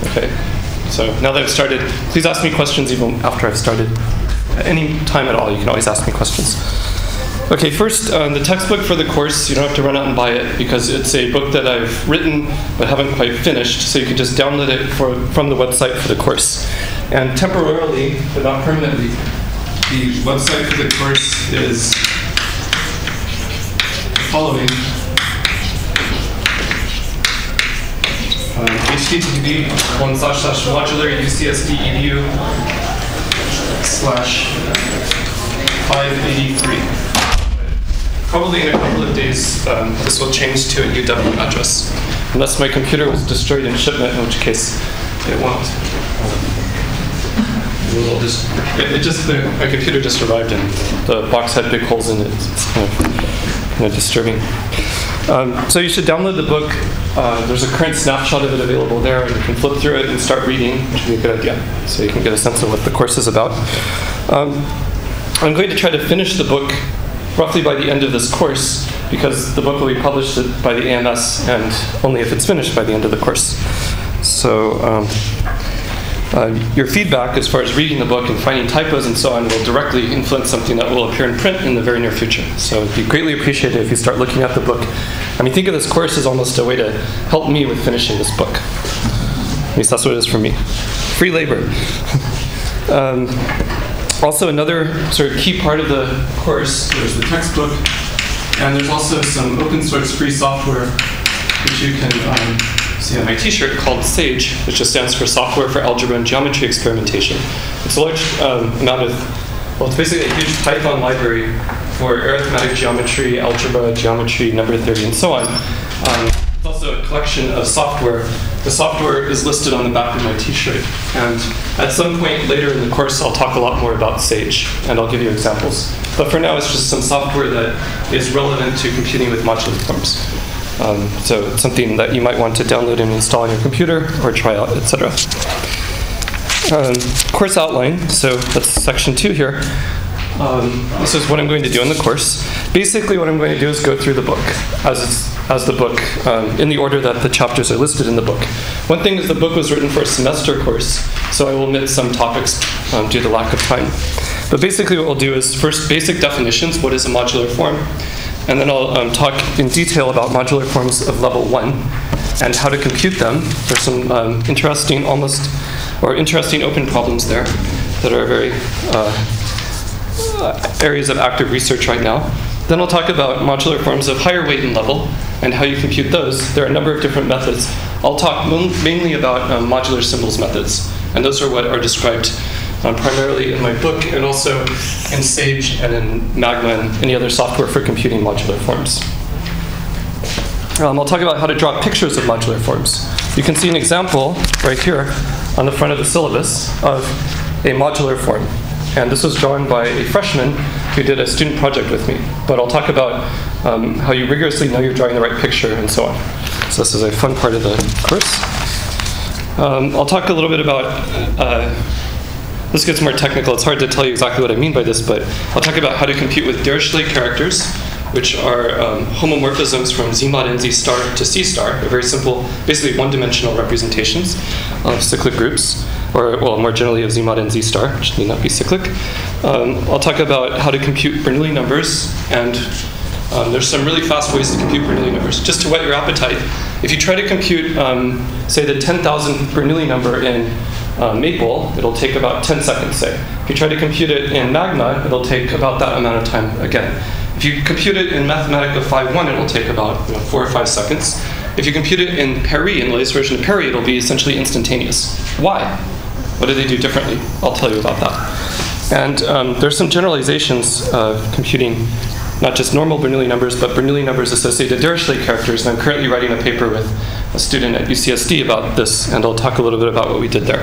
Okay. So now that I've started, please ask me questions even after I've started. At any time at all, you can always ask me questions. Okay, first, the textbook for the course, you don't have to run out and buy it because it's a book that I've written but haven't quite finished, so you can just download it from the website for the course. And temporarily, but not permanently, the website for the course is the following. http://modular.ucsd.edu/583. Probably in a couple of days, this will change to a UW address, unless my computer was destroyed in shipment, in which case it won't. My computer just arrived and the box had big holes in it. It's kind of disturbing. So you should download the book. There's a current snapshot of it available there, and you can flip through it and start reading, which would be a good idea, so you can get a sense of what the course is about. I'm going to try to finish the book roughly by the end of this course, because the book will be published by the AMS, and only if it's finished by the end of the course. So your feedback as far as reading the book and finding typos and so on will directly influence something that will appear in print in the very near future. So it'd be greatly appreciated if you start looking at the book. I mean, think of this course as almost a way to help me with finishing this book. At least that's what it is for me. Free labor. Also, another sort of key part of the course, there's the textbook, and there's also some open source free software which you can see on my t-shirt called SAGE, which just stands for Software for Algebra and Geometry Experimentation. It's a large amount of, well, it's basically a huge Python library for arithmetic geometry, algebra, geometry, number theory, and so on. It's also a collection of software. The software is listed on the back of my t-shirt. And at some point later in the course, I'll talk a lot more about SAGE, and I'll give you examples. But for now, it's just some software that is relevant to computing with modular forms. So it's something that you might want to download and install on your computer or try out, etc. Course outline, so that's section 2 here. This is what I'm going to do in the course. Basically, what I'm going to do is go through the book as the book in the order that the chapters are listed in the book. One thing is the book was written for a semester course, so I will omit some topics due to lack of time. But basically, what we'll do is first basic definitions. What is a modular form? And then I'll talk in detail about modular forms of level 1 and how to compute them. There's some interesting open problems there that are very areas of active research right now. Then I'll talk about modular forms of higher weight and level and how you compute those. There are a number of different methods. I'll talk mainly about modular symbols methods, and those are what are described primarily in my book and also in SAGE and in Magma and any other software for computing modular forms. I'll talk about how to draw pictures of modular forms. You can see an example right here on the front of the syllabus of a modular form. And this was drawn by a freshman who did a student project with me. But I'll talk about how you rigorously know you're drawing the right picture and so on. So this is a fun part of the course. I'll talk a little bit about this gets more technical. It's hard to tell you exactly what I mean by this, but I'll talk about how to compute with Dirichlet characters, which are homomorphisms from Z mod NZ star to C star, a very simple, basically one-dimensional representations of cyclic groups, or well, more generally of Z mod NZ star, which need not be cyclic. I'll talk about how to compute Bernoulli numbers, and there's some really fast ways to compute Bernoulli numbers. Just to whet your appetite, if you try to compute, say, the 10,000 Bernoulli number in Maple, it'll take about 10 seconds, say. If you try to compute it in Magma, it'll take about that amount of time again. If you compute it in Mathematica 5.1, it'll take about 4 or 5 seconds. If you compute it in Peri, in the latest version of Peri, it'll be essentially instantaneous. Why? What do they do differently? I'll tell you about that. And there's some generalizations of computing not just normal Bernoulli numbers, but Bernoulli numbers associated with Dirichlet characters. And I'm currently writing a paper with a student at UCSD about this, and I'll talk a little bit about what we did there.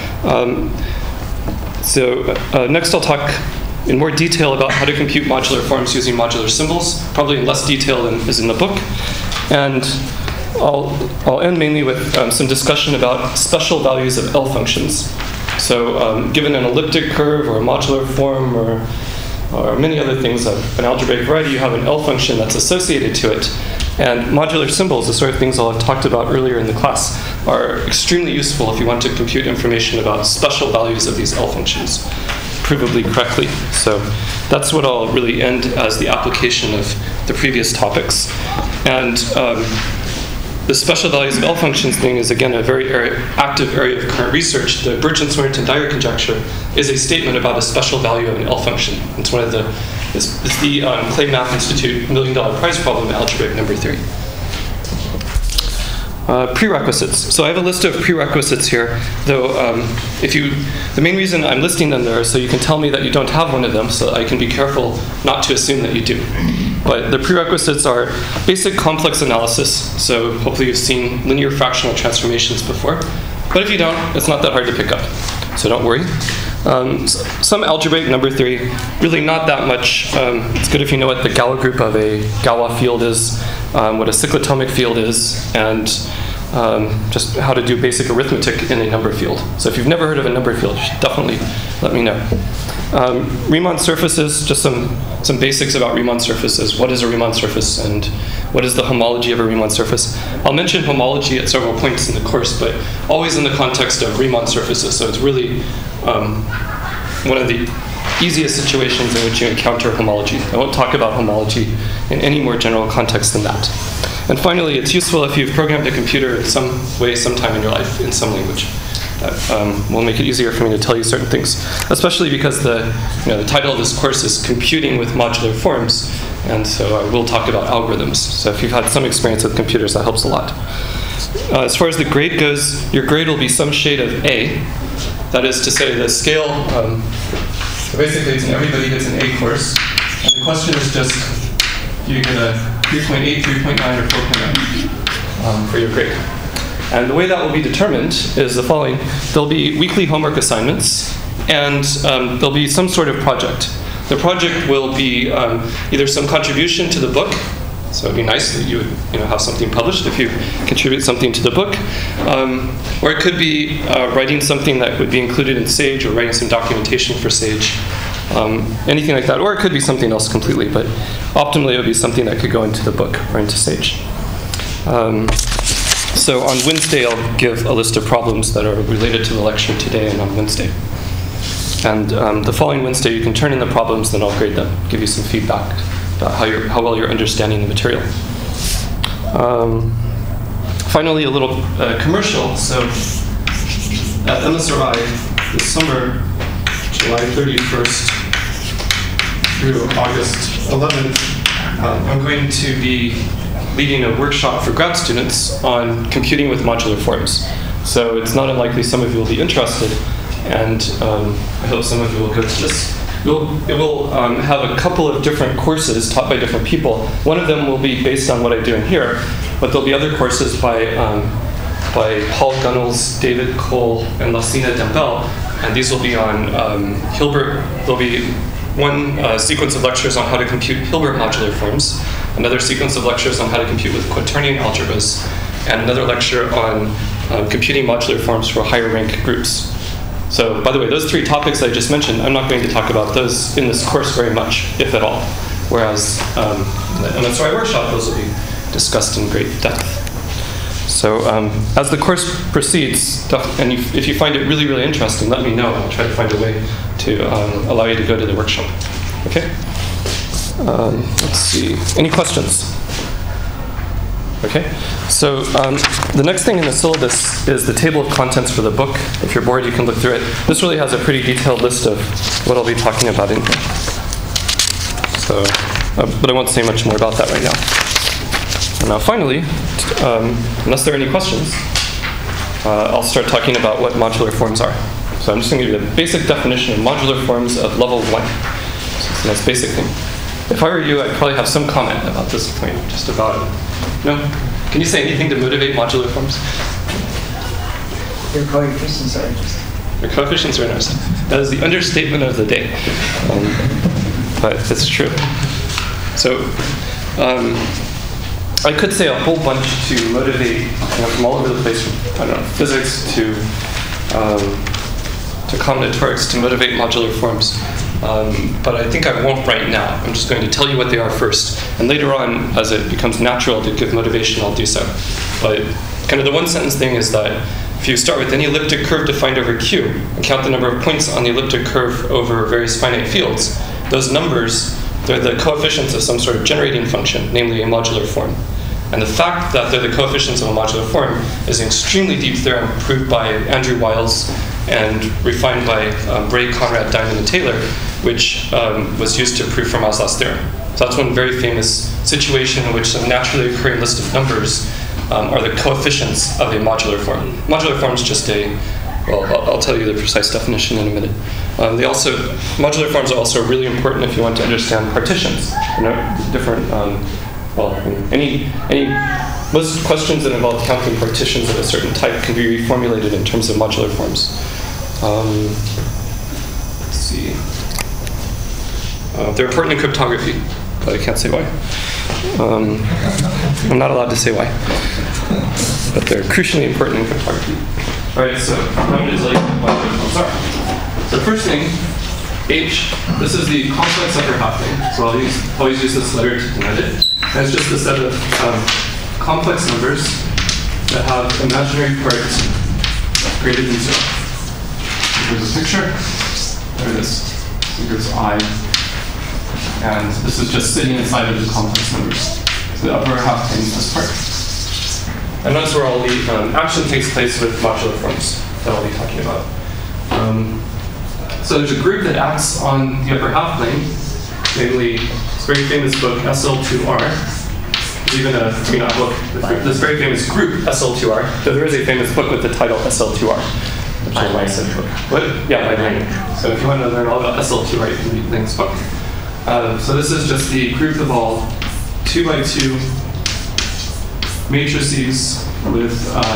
Next I'll talk in more detail about how to compute modular forms using modular symbols, probably in less detail than is in the book. And I'll end mainly with some discussion about special values of L functions. So given an elliptic curve or a modular form or many other things of an algebraic variety, you have an L function that's associated to it. And modular symbols, the sort of things I'll have talked about earlier in the class, are extremely useful if you want to compute information about special values of these L functions provably correctly. So that's what I'll really end as the application of the previous topics. And the special values of L functions thing is, again, a very active area of current research. The Burgin-Swearingen-Dyer conjecture is a statement about a special value of an L function. It's one of the Clay Math Institute $1 Million Prize problem, algebraic number 3. Prerequisites. So I have a list of prerequisites here, though the main reason I'm listing them there is so you can tell me that you don't have one of them, so I can be careful not to assume that you do. But the prerequisites are basic complex analysis, so hopefully you've seen linear fractional transformations before. But if you don't, it's not that hard to pick up, so don't worry. Some algebraic number theory, really not that much. It's good if you know what the Galois group of a Galois field is, what a cyclotomic field is, and just how to do basic arithmetic in a number field. So if you've never heard of a number field, you should definitely let me know. Riemann surfaces, just some basics about Riemann surfaces. What is a Riemann surface, and what is the homology of a Riemann surface? I'll mention homology at several points in the course, but always in the context of Riemann surfaces. So it's really one of the easiest situations in which you encounter homology. I won't talk about homology in any more general context than that. And finally, it's useful if you've programmed a computer in some way, sometime in your life, in some language. That will make it easier for me to tell you certain things, especially because the title of this course is Computing with Modular Forms, and so I will talk about algorithms. So if you've had some experience with computers, that helps a lot. As far as the grade goes, your grade will be some shade of A. That is to say, the scale, basically it's an everybody gets an A course, and the question is just, do you get a 3.8, 3.9, or 4.9 for your grade? And the way that will be determined is the following. There'll be weekly homework assignments, and there'll be some sort of project. The project will be either some contribution to the book, so it'd be nice that you would have something published if you contribute something to the book, or it could be writing something that would be included in Sage, or writing some documentation for Sage, anything like that, or it could be something else completely, but optimally it would be something that could go into the book or into Sage. So on Wednesday, I'll give a list of problems that are related to the lecture today and on Wednesday. And the following Wednesday, you can turn in the problems, then I'll grade them, give you some feedback about how well you're understanding the material. Finally, a little commercial. So at MSRI this summer, July 31st through August 11th, I'm going to be leading a workshop for grad students on computing with modular forms. So it's not unlikely some of you will be interested, and I hope some of you will go to this. It will have a couple of different courses taught by different people. One of them will be based on what I do in here, but there'll be other courses by Paul Gunnels, David Cole, and Lassina Dembel, and these will be on Hilbert. There'll be one sequence of lectures on how to compute Hilbert modular forms, another sequence of lectures on how to compute with quaternion algebras, and another lecture on computing modular forms for higher rank groups. So, by the way, those three topics I just mentioned, I'm not going to talk about those in this course very much, if at all. Whereas in the MSRI workshop, those will be discussed in great depth. So as the course proceeds, and if you find it really, really interesting, let me know. I'll try to find a way to allow you to go to the workshop. Okay? Let's see. Any questions? Okay, so the next thing in the syllabus is the table of contents for the book. If you're bored, you can look through it. This really has a pretty detailed list of what I'll be talking about in here. So, but I won't say much more about that right now. And now finally, unless there are any questions, I'll start talking about what modular forms are. So I'm just going to give you the basic definition of modular forms of level 1. So it's the most basic thing. If I were you, I'd probably have some comment about this point, just about it. No? Can you say anything to motivate modular forms? Your coefficients are interesting. Your coefficients are interesting. That is the understatement of the day. But it's true. So I could say a whole bunch to motivate, from all over the place, from physics to combinatorics to motivate modular forms. but I think I won't right now. I'm just going to tell you what they are first, and later on, as it becomes natural to give motivation, I'll do so. But kind of the one sentence thing is that if you start with any elliptic curve defined over Q and count the number of points on the elliptic curve over various finite fields, those numbers, they're the coefficients of some sort of generating function, namely a modular form. And the fact that they're the coefficients of a modular form is an extremely deep theorem proved by Andrew Wiles and refined by Bray, Conrad, Diamond, and Taylor, which was used to prove Fermat's last theorem. So that's one very famous situation in which a naturally occurring list of numbers are the coefficients of a modular form. Modular form is just I'll tell you the precise definition in a minute. Modular forms are also really important if you want to understand partitions. Different, most questions that involve counting partitions of a certain type can be reformulated in terms of modular forms. Let's see. They're important in cryptography, but I can't say why. I'm not allowed to say why, but they're crucially important in cryptography. All right, so I'm going to tell you what modular forms are. The first thing, H, this is the complex upper half thing. So I'll always use this letter to denote it. And it's just a set of complex numbers that have imaginary parts greater than 0. Here's a picture. There it is. Here's I. And this is just sitting inside of the complex numbers. So the upper half thing is this part. And that's where all the action takes place with modular forms that I'll be talking about. So there's a group that acts on the upper half plane, namely this very famous book, SL2R. There's even this very famous group, SL2R. So there is a famous book with the title SL2R. Which I like that book. What? Yeah, by Lang. So if you want to learn all about SL2R, you can read Lang's book. So this is just the group of all 2x2 matrices with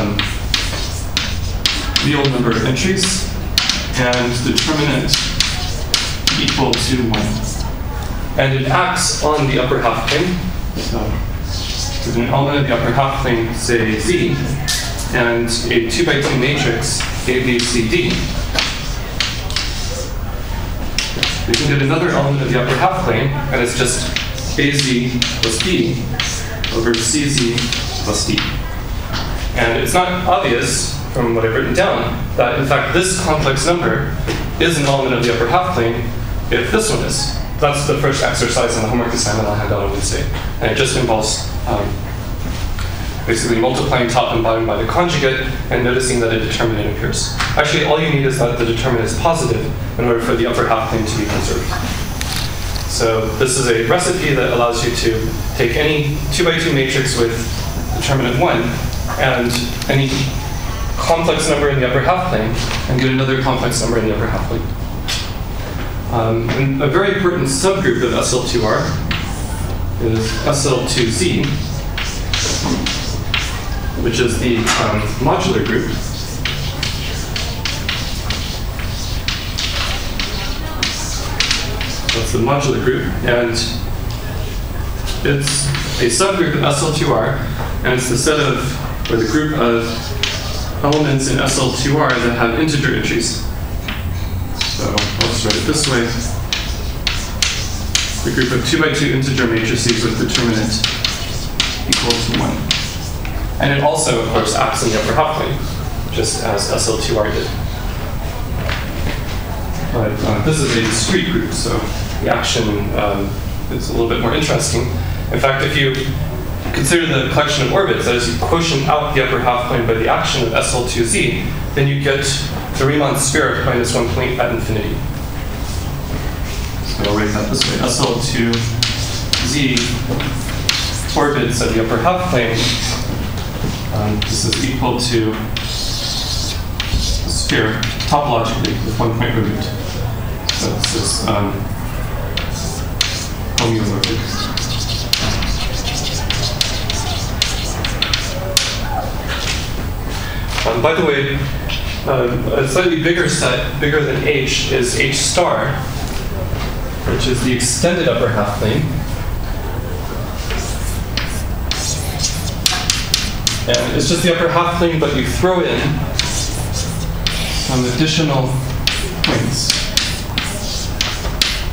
real number of entries and determinant equal to 1. And it acts on the upper half plane. So there's an element of the upper half plane, say Z, and a 2x2 matrix, A, B, C, D. We can get another element of the upper half plane, and it's just AZ plus B over CZ plus D. And it's not obvious from what I've written down that, in fact, this complex number is an element of the upper half plane if this one is. That's the first exercise in the homework assignment I'll hand out on Wednesday. And it just involves basically multiplying top and bottom by the conjugate and noticing that a determinant appears. Actually, all you need is that the determinant is positive in order for the upper half plane to be conserved. So this is a recipe that allows you to take any 2x2 matrix with determinant 1 and any complex number in the upper half plane and get another complex number in the upper half plane. And a very important subgroup of SL2R is SL2Z, which is the modular group. That's the modular group, and it's a subgroup of SL2R, and it's the set of, or the group of elements in SL2R that have integer entries. So I'll just write it this way. The group of 2x2 integer matrices with determinant equal to 1. And it also, of course, acts in the upper half plane, just as SL2R did. But this is a discrete group, so the action is a little bit more interesting. In fact, if you consider the collection of orbits, that is, you quotient out the upper half plane by the action of SL2Z, then you get the Riemann sphere of minus 1 point at infinity. So I'll write that this way. SL2Z orbits at the upper half plane. This is equal to the sphere topologically with 1 point removed. So this is homeomorphic. By the way, a slightly bigger set, bigger than H, is H star, which is the extended upper half plane. And it's just the upper half plane, but you throw in some additional points.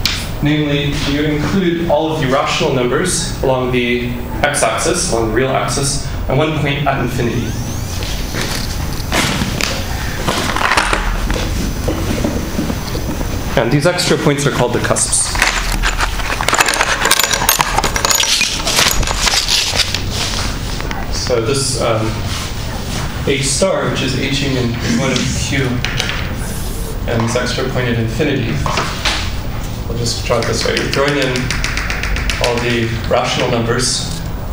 Namely, you include all of the rational numbers along the x-axis, along the real axis, at one point at infinity. And these extra points are called the cusps. So this H star, which is H union 1 of Q, and this extra point at infinity. I'll just draw it this way. You're throwing in all the rational numbers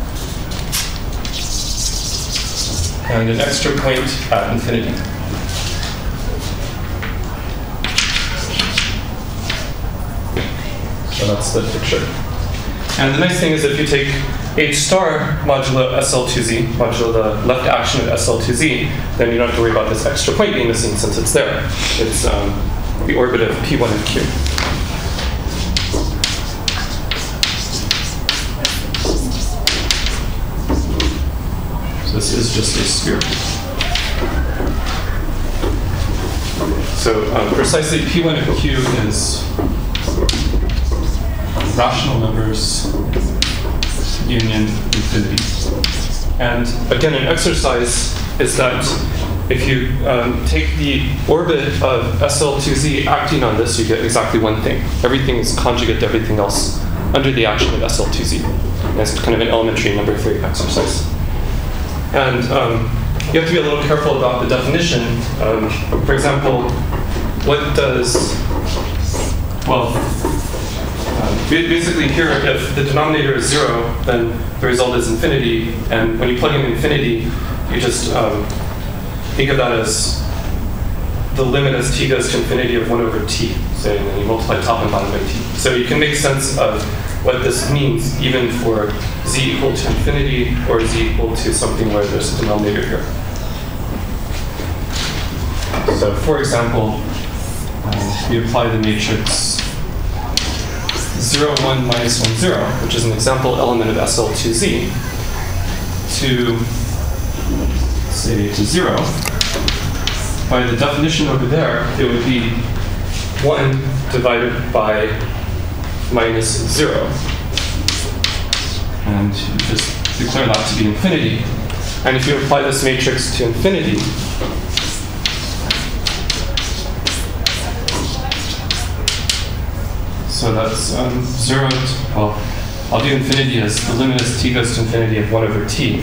and an extra point at infinity. So that's the picture. And the nice thing is if you take H star modulo SL2Z, modulo the left action of SL2Z, then you don't have to worry about this extra point being missing since it's there. It's the orbit of P1 of Q. So this is just a sphere. So precisely P1 of Q is rational numbers union infinity. And again, an exercise is that if you take the orbit of SL2Z acting on this, you get exactly one thing. Everything is conjugate to everything else under the action of SL2Z. And that's kind of an elementary number theory exercise. And you have to be a little careful about the definition. For example, what does, well, basically here, if the denominator is 0, then the result is infinity. And when you plug in infinity, you just think of that as the limit as t goes to infinity of 1 over t. So and then you multiply top and bottom by t. So you can make sense of what this means even for z equal to infinity or z equal to something where there's a denominator here. So for example, we apply the matrix 0, 1, minus 1, 0, which is an example element of SL2Z, to, say, to 0. By the definition over there, it would be 1 divided by minus 0. And you just declare that to be infinity. And if you apply this matrix to infinity, so that's 0, well, I'll do infinity as the limit as t goes to infinity of 1 over t.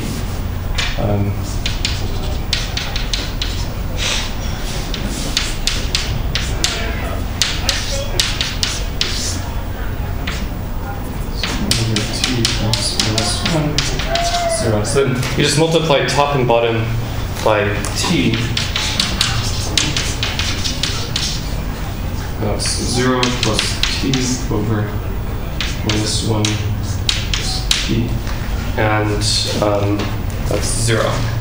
So then you just multiply top and bottom by t. That's 0 plus t over minus 1 plus t. And that's 0.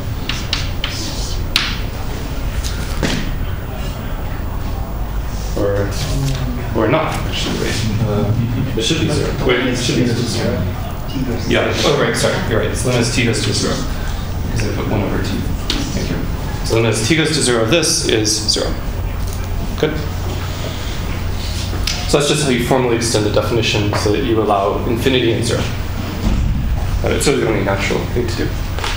Or not, actually. Wait. It should be 0. Wait, it should be 0. Yeah, oh right, sorry, you're right. So then as t goes to 0, because I put 1 over t. Thank you. So then as t goes to 0, this is 0. Good. So that's just how you formally extend the definition so that you allow infinity and 0. And it's sort of the only natural thing to do.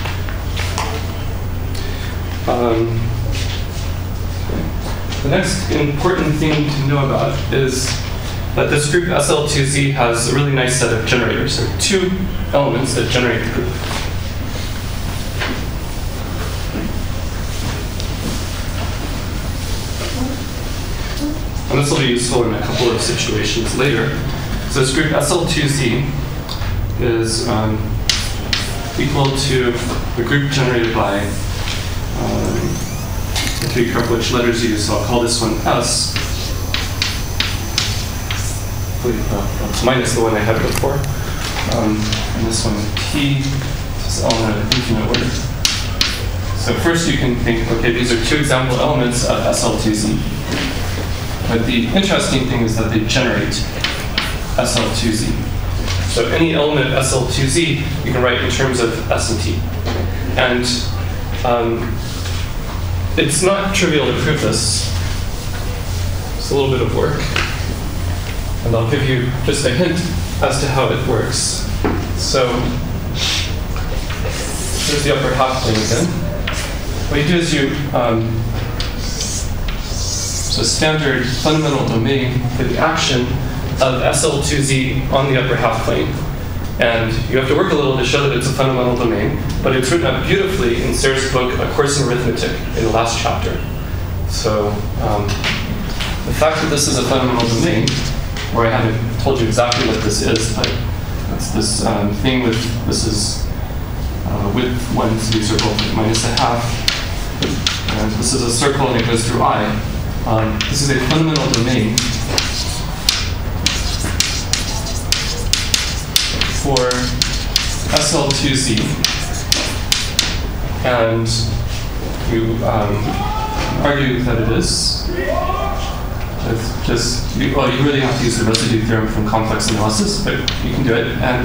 The next important thing to know about is that this group SL2Z has a really nice set of generators. There are 2 elements that generate the group. And this will be useful in a couple of situations later. So this group SL2Z is equal to the group generated by, I have to be careful which letters you use, so I'll call this one S. Minus the one I had before. And this one T, this element of infinite order. So first you can think, okay, these are 2 example elements of SL2Z. But the interesting thing is that they generate SL2Z. So any element of SL2Z you can write in terms of S and T. And it's not trivial to prove this. It's a little bit of work. And I'll give you just a hint as to how it works. So here's the upper half plane again. What you do is so standard fundamental domain for the action of SL2Z on the upper half plane. And you have to work a little to show that it's a fundamental domain, but it's written up beautifully in Serre's book, A Course in Arithmetic, in the last chapter. So the fact that this is a fundamental domain, where I haven't told you exactly what this is, but it's this thing with, this is width 1 to the circle minus a half, and this is a circle and it goes through I. This is a fundamental domain for SL2Z, and you argue that it is. You really have to use the residue theorem from complex analysis, but you can do it. And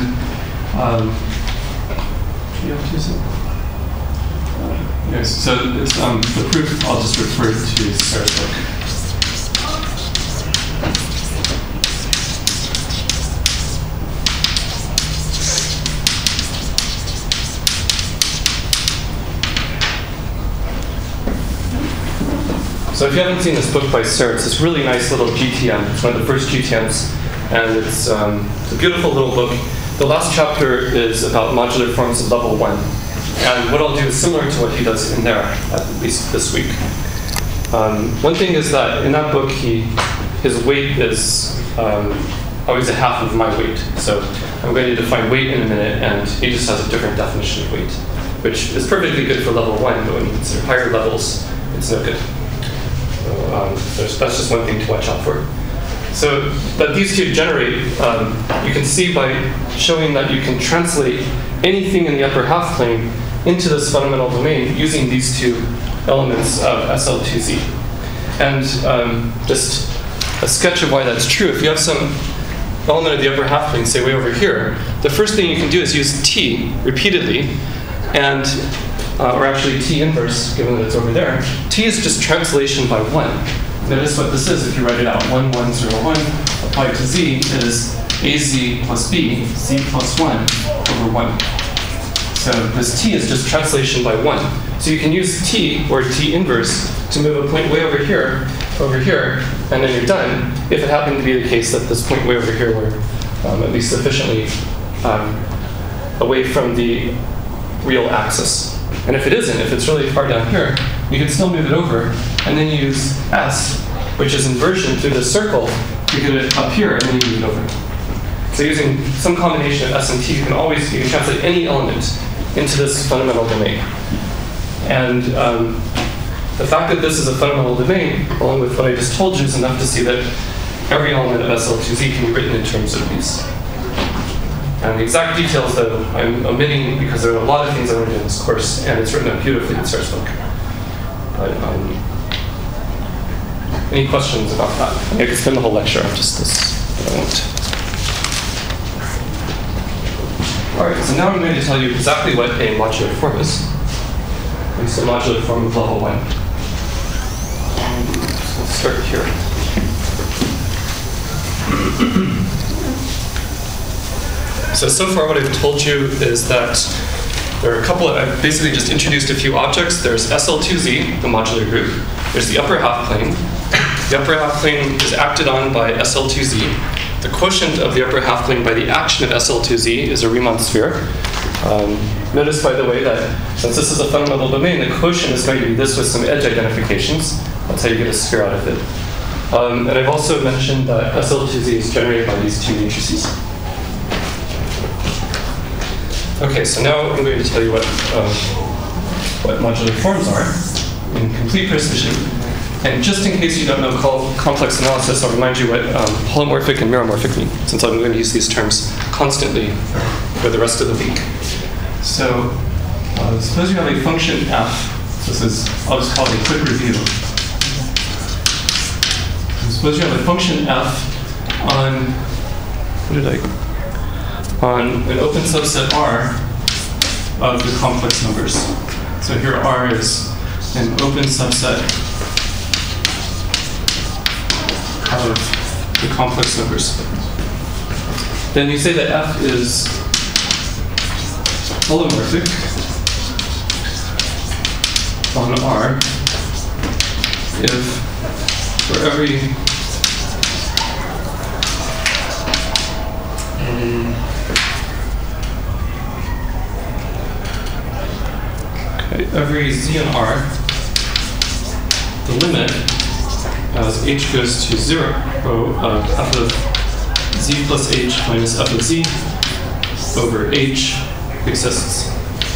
you have to use it. Yes, so it's, the proof I'll just refer to Serre's book. So if you haven't seen this book by Serre, it's this really nice little GTM. It's one of the first GTMs, and it's a beautiful little book. The last chapter is about modular forms of level 1. And what I'll do is similar to what he does in there, at least this week. One thing is that in that book, his weight is always a half of my weight. So I'm going to define weight in a minute, and he just has a different definition of weight, which is perfectly good for level 1, but when you consider higher levels, it's no good. So that's just one thing to watch out for. So that these two generate, you can see by showing that you can translate anything in the upper half plane into this fundamental domain using these two elements of SL2Z. And just a sketch of why that's true. If you have some element of the upper half plane, say way over here, the first thing you can do is use T repeatedly, and or actually T inverse, given that it's over there. T is just translation by 1. Notice what this is if you write it out. 1, 1, 0, 1 applied to Z is AZ plus B, Z plus 1 over 1. So this T is just translation by 1. So you can use T, or T inverse, to move a point way over here, and then you're done, if it happened to be the case that this point way over here were at least sufficiently away from the real axis. And if it isn't, if it's really far down here, you can still move it over, and then you use S, which is inversion through the circle, to get it up here, and then you move it over. So using some combination of S and T, you can translate any element into this fundamental domain. And the fact that this is a fundamental domain, along with what I just told you, is enough to see that every element of SL2Z can be written in terms of these. And the exact details, though, I'm omitting because there are a lot of things I want to do in this course, and it's written up beautifully in Serre's book. But any questions about that? I mean, I could spend the whole lecture on just this, but I won't. All right, so now I'm going to tell you exactly what a modular form is. It's a modular form of level 1. So let's start here. So far what I've told you is that there are a couple of, I've basically just introduced a few objects. There's SL2Z, the modular group. There's the upper half plane. The upper half plane is acted on by SL2Z. The quotient of the upper half plane by the action of SL2Z is a Riemann sphere. Notice, by the way, that since this is a fundamental domain, the quotient is going to be this with some edge identifications. That's how you get a sphere out of it. And I've also mentioned that SL2Z is generated by these two matrices. Okay, so now I'm going to tell you what modular forms are in complete precision. And just in case you don't know complex analysis, I'll remind you what polymorphic and meromorphic mean, since I'm going to use these terms constantly for the rest of the week. So suppose you have a function f. This is, I'll just call it a quick review. Suppose you have a function f on an open subset R of the complex numbers. So here R is an open subset of the complex numbers. Then you say that f is holomorphic on R if for every every z in R, the limit as h goes to 0 of f of z plus h minus f of z over h exists.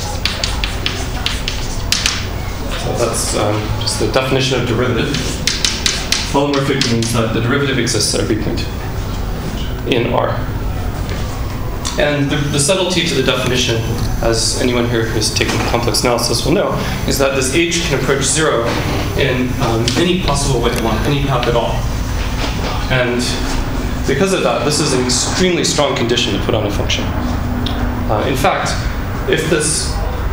So that's just the definition of derivative. Holomorphic means that the derivative exists at every point in R. And the subtlety to the definition, as anyone here who's taken complex analysis will know, is that this h can approach 0 in any possible way along any path at all. And because of that, this is an extremely strong condition to put on a function. In fact, if this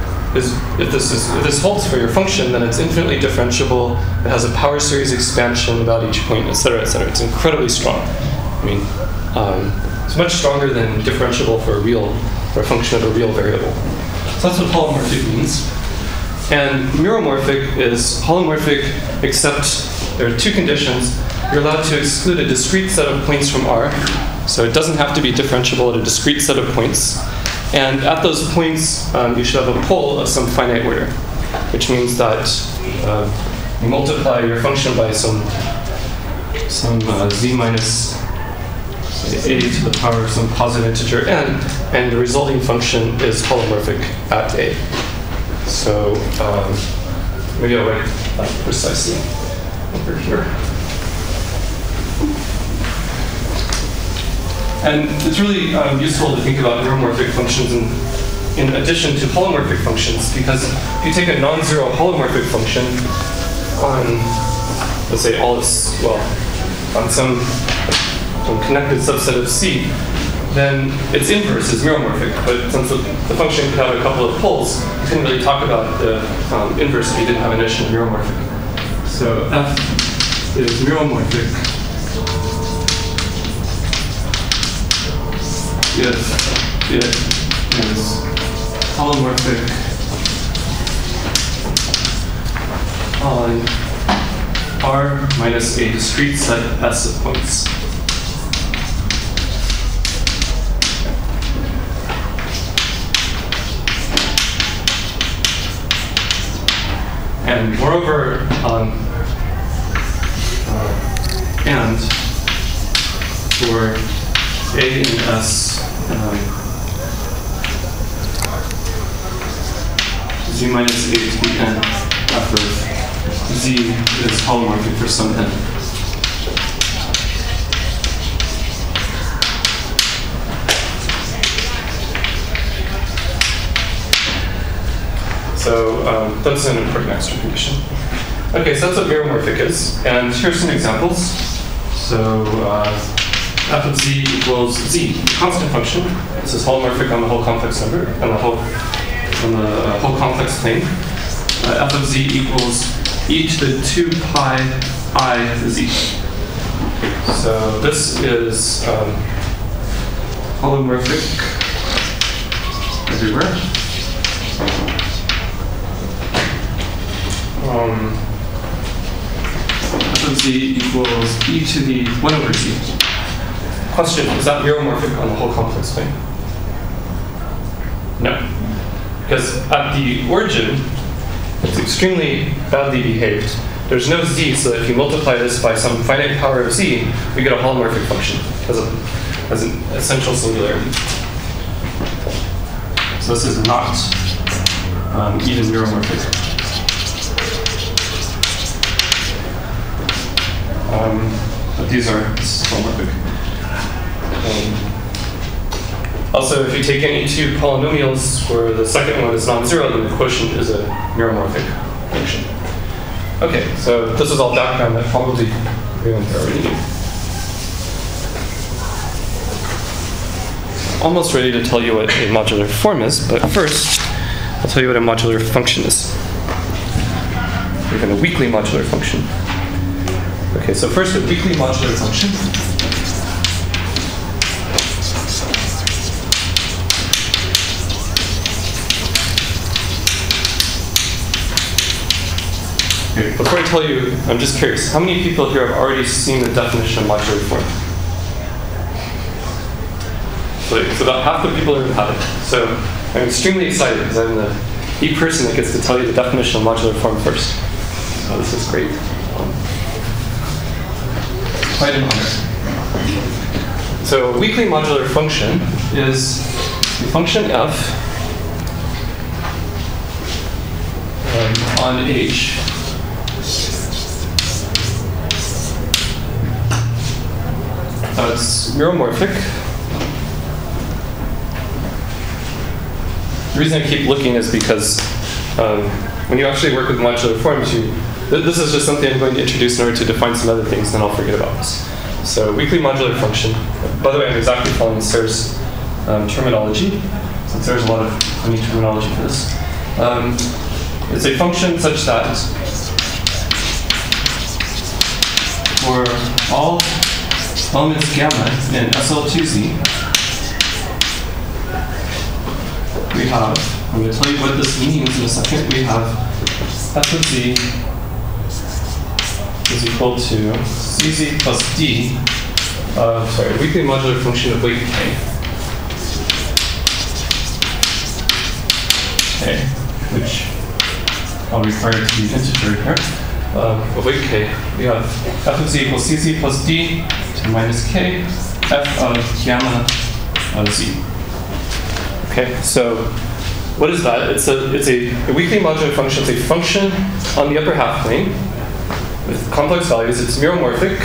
holds for your function, then it's infinitely differentiable. It has a power series expansion about each point, et cetera, et cetera. It's incredibly strong. I mean, it's much stronger than differentiable for a function of a real variable. So that's what holomorphic means. And meromorphic is holomorphic except there are two conditions. You're allowed to exclude a discrete set of points from R. So it doesn't have to be differentiable at a discrete set of points. And at those points, you should have a pole of some finite order, which means that you multiply your function by some z minus a to the power of some positive integer n, and the resulting function is holomorphic at a. So maybe I'll write that precisely over here. And it's really useful to think about meromorphic functions in addition to holomorphic functions, because if you take a non-zero holomorphic function on, let's say, on some connected subset of C, then its inverse is meromorphic. But since the function could have a couple of poles, you couldn't really talk about the inverse if you didn't have an addition meromorphic. So f is meromorphic if it is holomorphic on R minus a discrete set S of points. And moreover, and for A and S, z minus a to the n f of z is holomorphic for some n. So that's an important extra condition. Okay, so that's what meromorphic is. And here's some examples. So f of z equals z, constant function. This is holomorphic on the whole complex number, on the whole complex plane. F of z equals e to the 2 pi I z. So this is holomorphic everywhere. F of z equals e to the 1 over z. Question, is that meromorphic on the whole complex plane? No. Because at the origin, it's extremely badly behaved. There's no z, so if you multiply this by some finite power of z, we get a holomorphic function as an essential singularity. So this is not even meromorphic. But these are holomorphic. Also, if you take any two polynomials where the second one is non-zero, then the quotient is a meromorphic function. Okay, so this is all background that probably everyone here already knew. Almost ready to tell you what a modular form is, but first, I'll tell you what a modular function is. Even a weakly modular function. Okay, so first, a weakly modular function Okay, before I tell you, I'm just curious, how many people here have already seen the definition of modular form? So about half the people have it. So I'm extremely excited because I'm the person that gets to tell you the definition of modular form first. So this is great. Quite an honor. So a weakly modular function is a function f on H it's meromorphic. The reason I keep looking is because when you actually work with modular forms, this is just something I'm going to introduce in order to define some other things, then I'll forget about this. So weakly modular function. By the way, I'm exactly following Sarah's terminology, since there's a lot of funny terminology for this. It's a function such that for all elements gamma in SL2Z, we have, I'm going to tell you what this means in a second, we have f of z is equal to cz plus d, weakly modular function of weight k. Okay, which I'll require to be integer here. Of weight k, we have f of z equals cz plus d to the minus k, f of gamma of z. Okay, so what is that? It's a weakly modular function. It's a function on the upper half plane with complex values. It's meromorphic.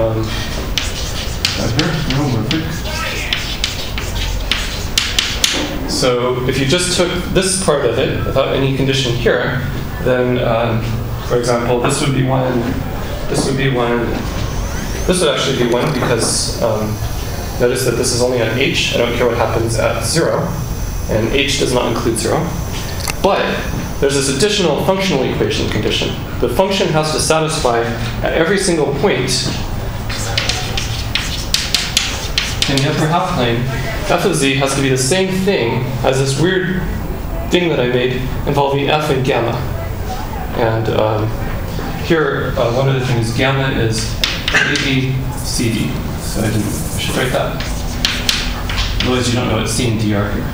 So if you just took this part of it without any condition here, then, for example, this would be 1, this would be 1, this would actually be 1 because notice that this is only at h. I don't care what happens at 0. And h does not include 0. But there's this additional functional equation condition. The function has to satisfy at every single point in the upper half plane, f of z has to be the same thing as this weird thing that I made involving f and gamma. And here, one of the things, gamma is ABCD. So I should write that. Otherwise you don't know what C and D are here.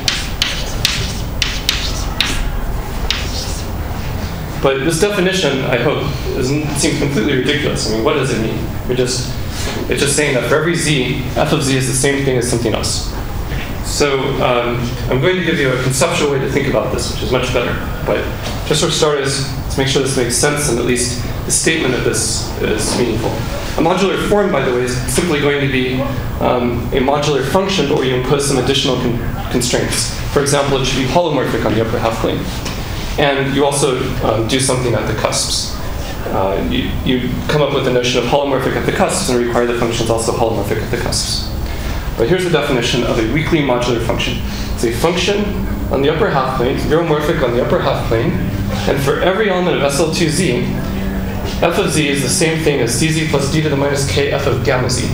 But this definition, I hope, doesn't seem completely ridiculous. I mean, what does it mean? It's just saying that for every z, f of z is the same thing as something else. So I'm going to give you a conceptual way to think about this, which is much better. But just for starters, let's make sure this makes sense and at least the statement of this is meaningful. A modular form, by the way, is simply going to be a modular function, but where you impose some additional constraints. For example, it should be holomorphic on the upper half plane. And you also do something at the cusps. You come up with the notion of holomorphic at the cusps and require the functions also holomorphic at the cusps. But here's the definition of a weakly modular function. It's a function on the upper half plane, meromorphic on the upper half plane, and for every element of SL2Z, f of z is the same thing as cz plus d to the minus k f of gamma z.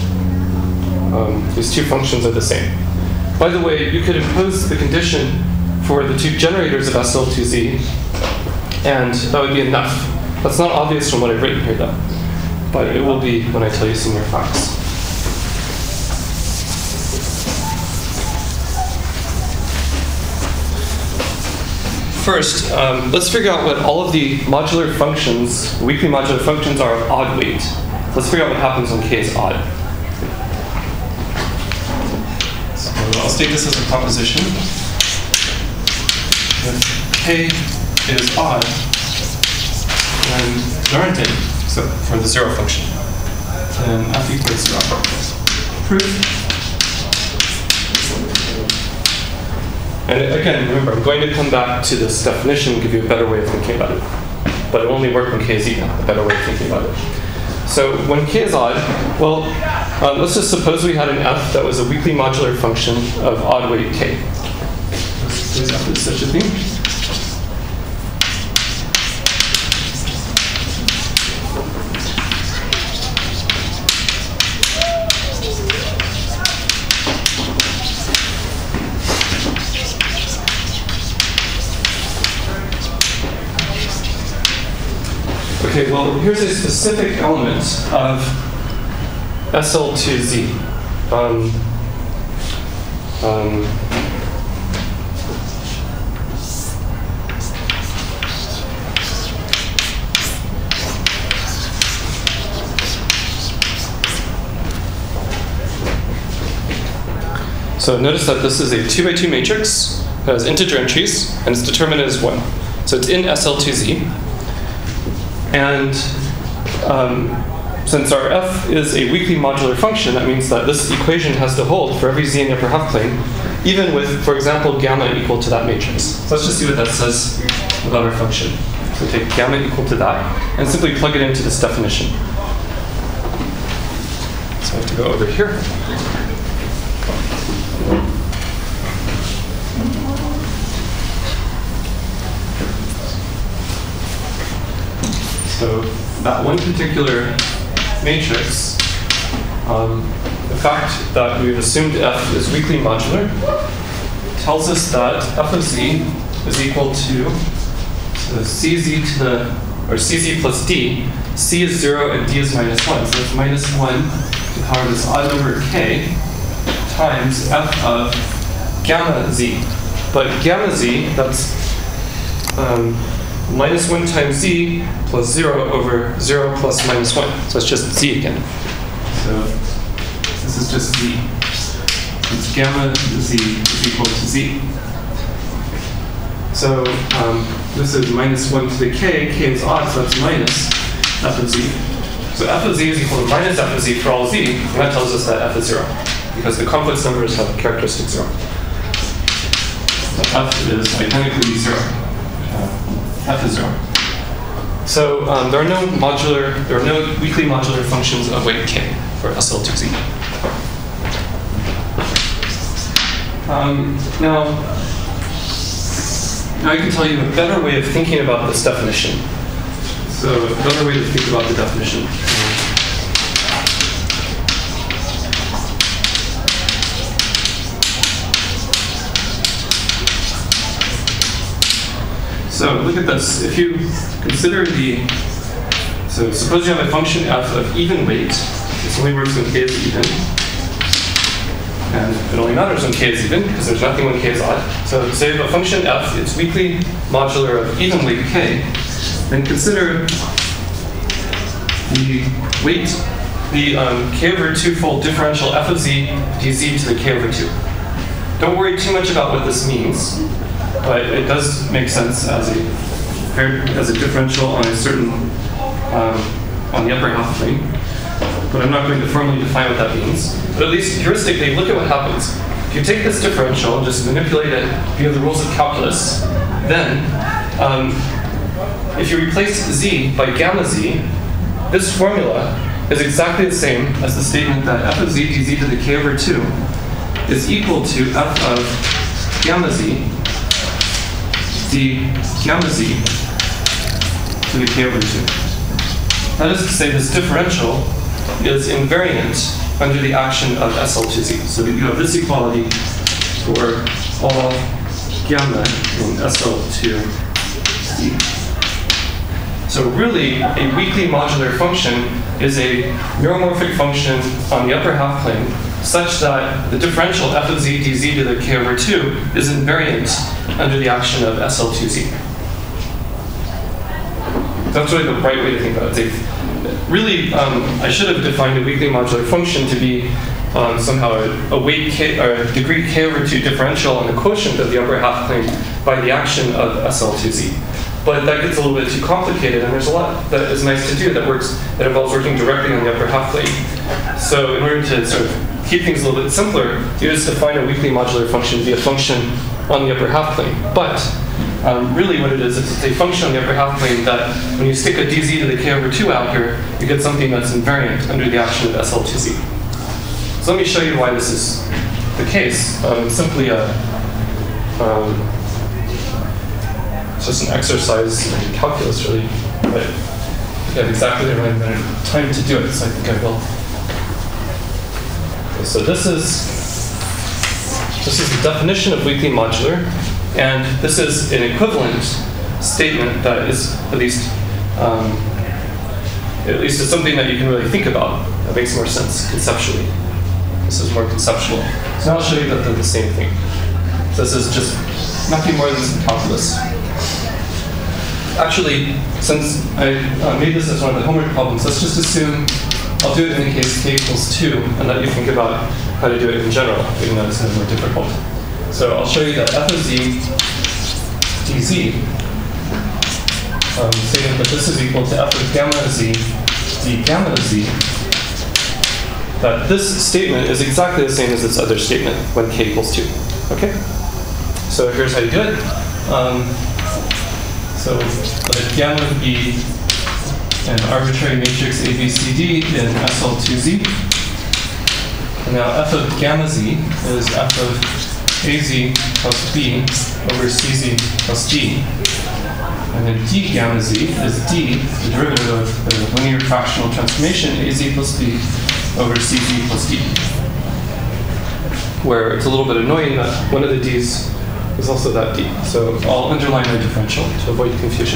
These two functions are the same. By the way, you could impose the condition for the two generators of SL2Z, and that would be enough. That's not obvious from what I've written here, though, but it will be when I tell you some more facts. First, let's figure out what all of the modular functions, weakly modular functions, are of odd weight. Let's figure out what happens when k is odd. So I'll state this as a proposition. If k is odd, then there aren't any, except for the 0 function. Then f equals 0. Proof. And again, remember, I'm going to come back to this definition and give you a better way of thinking about it. But it will only work when k is even, a better way of thinking about it. So when k is odd, well, let's just suppose we had an f that was a weakly modular function of odd weight k. Suppose f is such a thing. Okay, well, here's a specific element of SL2Z. So notice that this is a 2x2 matrix that has integer entries, and its determinant is 1. So it's in SL2Z. And since our f is a weakly modular function, that means that this equation has to hold for every z in the upper half plane, even with, for example, gamma equal to that matrix. So let's just see what that says about our function. So take gamma equal to that, and simply plug it into this definition. So I have to go over here. So that one particular matrix, the fact that we've assumed f is weakly modular tells us that f of z is equal to cz to the, or cz plus d. C is 0 and d is minus 1. So it's minus 1 to the power of this odd number k times f of gamma z. But gamma z, that's minus 1 times z plus 0 over 0 plus minus 1. So it's just z again. So this is just z. It's gamma z is equal to z. So this is minus 1 to the k. K is odd, so that's minus f of z. So f of z is equal to minus f of z for all z. And that tells us that f is 0, because the complex numbers have characteristic 0. So f is identically 0. F is 0. So there are no weakly modular functions of weight k for SL2Z. Now I can tell you a better way of thinking about this definition. So a better way to think about the definition. So look at this. If you consider so suppose you have a function f of even weight. This only works when k is even. And it only matters when k is even, because there's nothing when k is odd. So say you have a function f, it's weakly modular of even weight k. Then consider the weight, the k over 2-fold differential f of z dz to the k over 2. Don't worry too much about what this means. But it does make sense as a differential on a certain on the upper half plane. But I'm not going to formally define what that means. But at least heuristically, look at what happens. If you take this differential and just manipulate it via the rules of calculus, then if you replace z by gamma z, this formula is exactly the same as the statement that f of z dz to the k over 2 is equal to f of gamma z d gamma z to the k over 2. That is to say, this differential is invariant under the action of SL2Z. So you have this equality for all gamma in SL2Z. So really, a weakly modular function is a neuromorphic function on the upper half plane such that the differential f of z dz to the k over 2 is invariant under the action of SL2Z. That's really the right way to think about it. Really, I should have defined a weakly modular function to be somehow a weight k, or a degree k over 2 differential on the quotient of the upper half plane by the action of SL2Z. But that gets a little bit too complicated, and there's a lot that is nice to do that involves working directly on the upper half plane. So in order to sort of keep things a little bit simpler, you just define a weakly modular function to be a function on the upper half plane. But really what it is it's a function on the upper half plane that when you stick a dz to the k over 2 out here, you get something that's invariant under the action of SL2Z. So let me show you why this is the case. It's simply it's just an exercise in calculus, really. But I have exactly the right amount of time to do it, so I think I will. Okay, so this is the definition of weakly modular, and this is an equivalent statement that is at least at least it's something that you can really think about. That makes more sense conceptually. This is more conceptual. So now I'll show you that they're the same thing. So this is just nothing more than some calculus. Actually, since I made this as one of the homework problems, let's just assume I'll do it in the case k equals 2 and let you think about how to do it in general, even though it's kind of more difficult. So I'll show you that f of z dz, saying that this is equal to f of gamma z d gamma of z, that this statement is exactly the same as this other statement when k equals 2. Okay? So here's how you do it. So let gamma be an arbitrary matrix ABCD in SL2Z. And now f of gamma z is f of az plus b over cz plus d. And then d gamma z is d, the derivative of the linear fractional transformation az plus b over cz plus d. Where it's a little bit annoying that one of the d's is also that d. So I'll underline my differential to avoid confusion.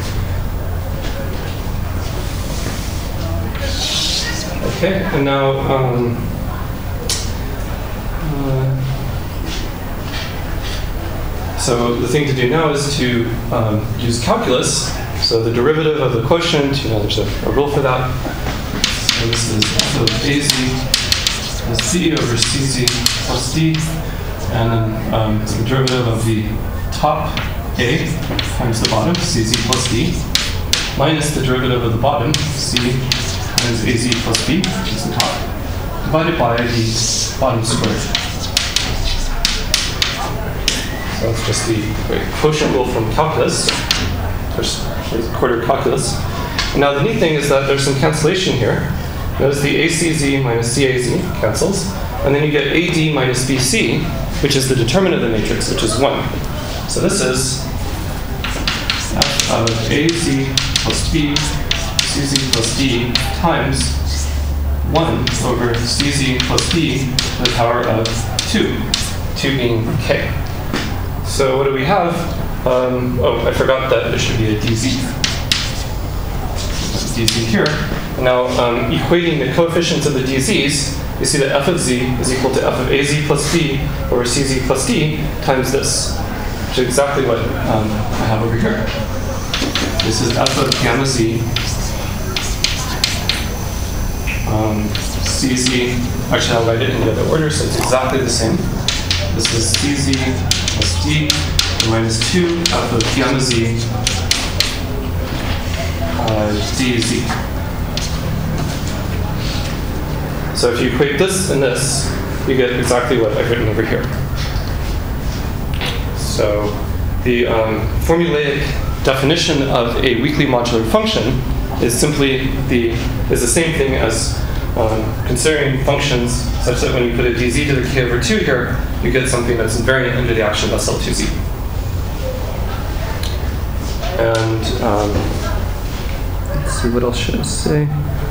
Okay, and now so the thing to do now is to use calculus. So the derivative of the quotient, there's a rule for that. So this is f of az plus d over cz plus d. And then the derivative of the top a times the bottom, cz plus d, minus the derivative of the bottom, c times az plus b, which is the top, divided by the bottom squared. So that's just the quotient rule from calculus, quarter calculus. And now the neat thing is that there's some cancellation here. Notice the ACZ minus CAZ cancels, and then you get AD minus BC, which is the determinant of the matrix, which is 1. So this is f of AZ plus B, CZ plus D times 1 over CZ plus D to the power of 2, 2 being k. So what do we have? Oh, I forgot that there should be a DZ. DZ here. And now equating the coefficients of the DZs, you see that f of z is equal to f of az plus b over cz plus d times this, which is exactly what I have over here. This is f of gamma z, cz, actually I'll write it in the other order so it's exactly the same. This is cz plus d minus 2 f of gamma z dz. So if you equate this and this, you get exactly what I've written over here. So the formulaic definition of a weakly modular function is simply the same thing as considering functions such that when you put a dz to the k over 2 here, you get something that's invariant under the action of SL2Z. And let's see, what else should I say?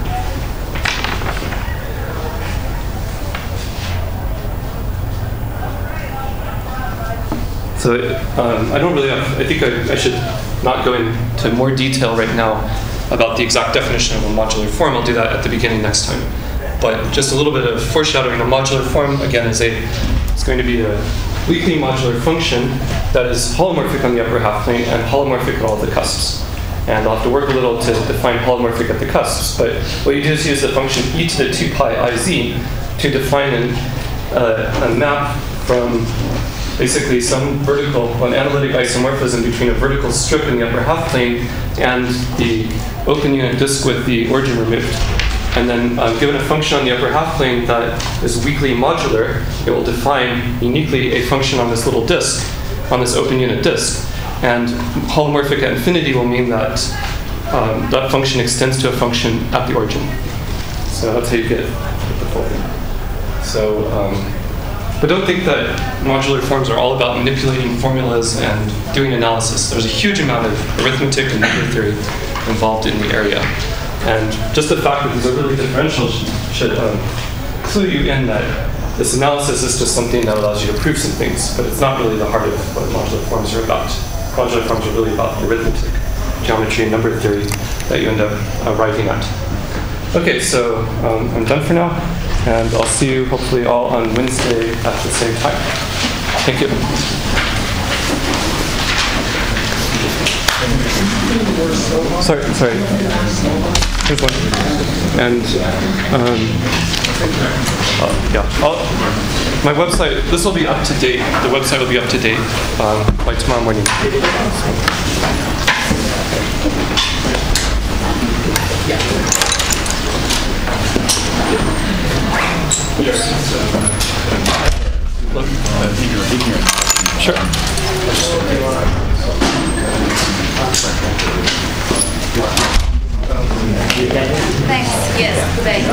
So I don't really have, I think I should not go into more detail right now about the exact definition of a modular form. I'll do that at the beginning next time. But just a little bit of foreshadowing. A modular form, again, it's going to be a weakly modular function that is holomorphic on the upper half plane and holomorphic at all the cusps. And I'll have to work a little to define holomorphic at the cusps. But what you do is use the function e to the 2 pi iz to define a map from basically some an analytic isomorphism between a vertical strip in the upper half plane and the open unit disk with the origin removed. And then given a function on the upper half plane that is weakly modular, it will define uniquely a function on this little disk, on this open unit disk. And holomorphic at infinity will mean that that function extends to a function at the origin. So that's how you get the full thing. So, but don't think that modular forms are all about manipulating formulas and doing analysis. There's a huge amount of arithmetic and number theory involved in the area. And just the fact that these are really differential should clue you in that this analysis is just something that allows you to prove some things, but it's not really the heart of what modular forms are about. Modular forms are really about arithmetic. geometry and number theory that you end up arriving at. Okay, so I'm done for now, and I'll see you hopefully all on Wednesday at the same time. Thank you. Sorry. Here's one. And yeah, my website. This will be up to date. The website will be up to date by tomorrow morning. Sure. Thanks. Yes. Thanks.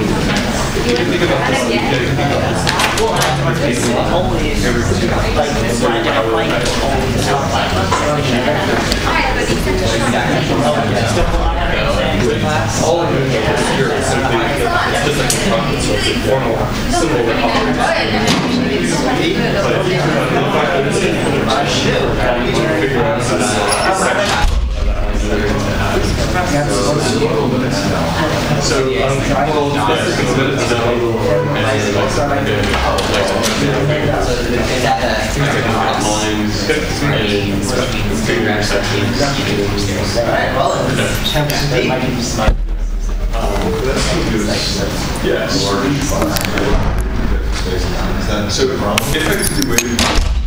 All of it here is simply just like a problem, so it's a formal symbol that operates. But the fact that it's figure out this so we'll discuss it so effectively